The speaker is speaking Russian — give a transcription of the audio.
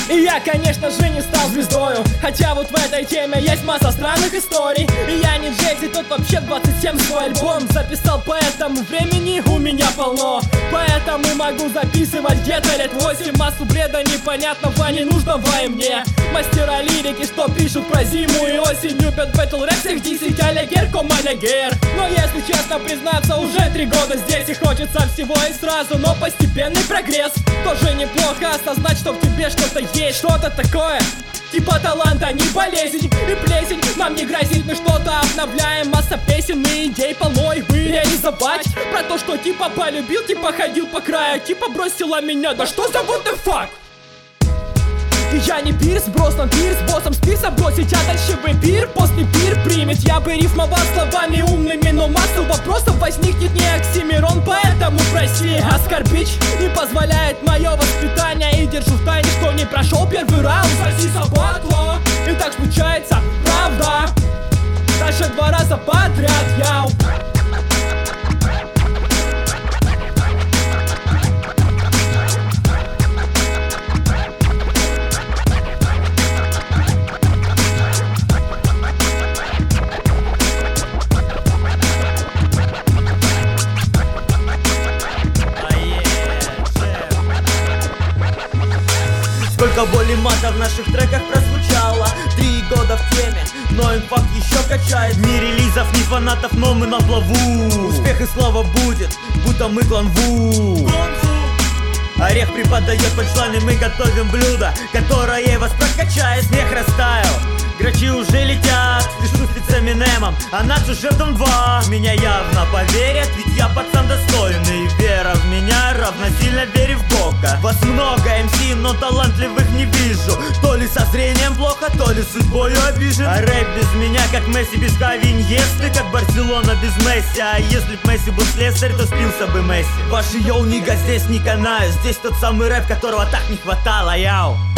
И я, конечно же, не стал звездою, хотя вот в этой теме есть масса странных историй. И я не Джей-Зи, тот вообще в 27 свой альбом записал, поэтому времени у меня полно. Поэтому могу записывать где-то лет 8 массу бреда непонятного, ненужного и мне. Мастера лирики, что пишут про зиму и осень, любят бэтл рэп всех 10 алягер, комалягер. Но если честно признаться, уже 3 года здесь, и хочется всего и сразу, но постепенный прогресс. Тоже неплохо осознать, что в тебе что-то есть, что-то такое типа таланта, не болезнь и плесень. Нам не грозит, мы что-то обновляем. Масса песен и идей полно их бы реализовать. Про то, что типа полюбил, типа ходил по краю, типа бросила меня, да что за what the fuck? Я не Пирс, Броснан Пирс, боссом спирса бросить, а дальше вы пир, после пир примет. Я бы рифмовал словами умными, но массу вопросов возникнет не Оксимирон, поэтому прости. Оскорбить не позволяет мое воспитание, и держу в тайне, что не прошел первый раунд. Соси собакло, и так случается, правда. Дальше 2 раза подряд, яу. Сколько боли мата в наших треках прозвучало. 3 года в теме, но импакт еще качает. Ни релизов, ни фанатов, но мы на плаву. Успех и слава будет, будто мы клан Ву. Орех преподает панчлайны, мы готовим блюдо, которое вас прокачает. Смех растаял, грачи уже летят. Пишу с Эминемом, а нас уже в Дом 2. Меня явно поверят, ведь я пацан достойный. Вера в меня равносильно вере в Бога. Вас много, МС, но талантливых не вижу. То ли со зрением плохо, то ли судьбою обижен. А рэп без меня, как Месси без Кавиньесты, как Барселона без Месси. А если б Месси был слесарь, то спился бы Месси. Ваши йоу, нига, здесь не канаю. Здесь тот самый рэп, которого так не хватало, яу.